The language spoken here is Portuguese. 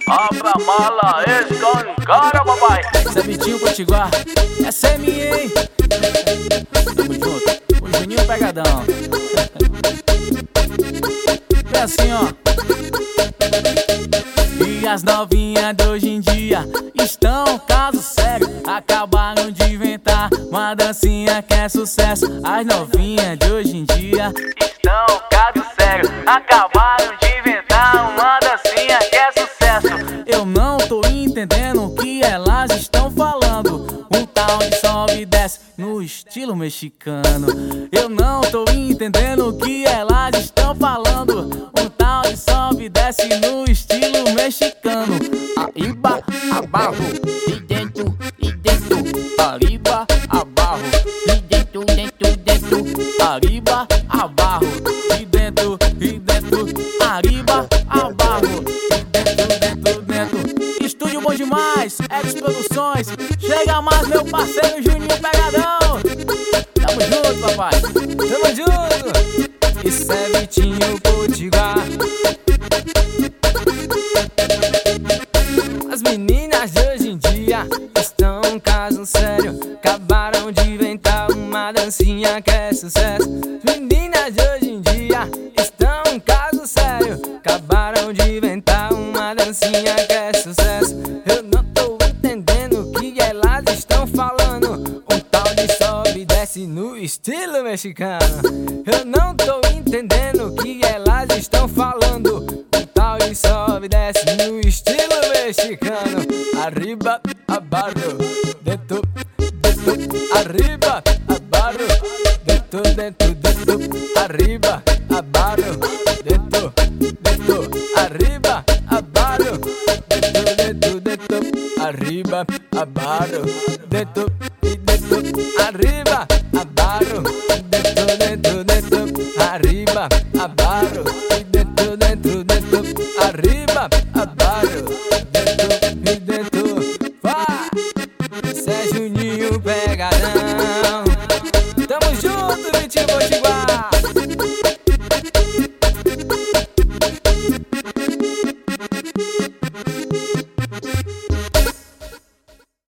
Abra a mala, escancara, papai. Esse é Vitinho Potiguar, essa é minha, hein? Tamo junto, o Juninho Pegadão. É assim, ó. E as novinhas de hoje em dia estão caso sério. Acabaram de inventar uma dancinha que é sucesso. As novinhas de hoje em dia estão caso sério. Acabaram de inventar uma dancinha que é sucesso. Eu não tô entendendo o que elas estão falando. Um tal de sobe e desce no estilo mexicano. Eu não tô entendendo o que elas estão falando. Um tal de sobe e desce no estilo mexicano. Arriba, abaixo, e dentro, arriba, abaixo, e dentro, arriba, abaixo, e dentro, arriba, abaixo, e dentro. Estúdio bom demais, X Produções. Chega mais, meu parceiro Juninho Pegadão. Tamo junto, papai, tamo junto. Isso é Vitinho Potiguar. As meninas de hoje em dia estão um caso sério. Acabaram de inventar uma dancinha que é sucesso. As meninas de hoje em dia estão um caso sério. Acabaram de inventar uma dancinha que é sucesso. Eu não tô entendendo o que elas estão falando. Um tal de sobe e desce no estilo mexicano. Eu não tô entendendo o que elas estão falando. Um tal de sobe e desce no estilo mexicano. Arriba, abaixo, dentro, arriba, abaixo, dentro, arriba, abaixo, dentro, arriba, abaixo, dentro, arriba, abaixo, dentro, arriba, abaixo, dentro, arriba, abaixo, dentro, arriba, abaixo.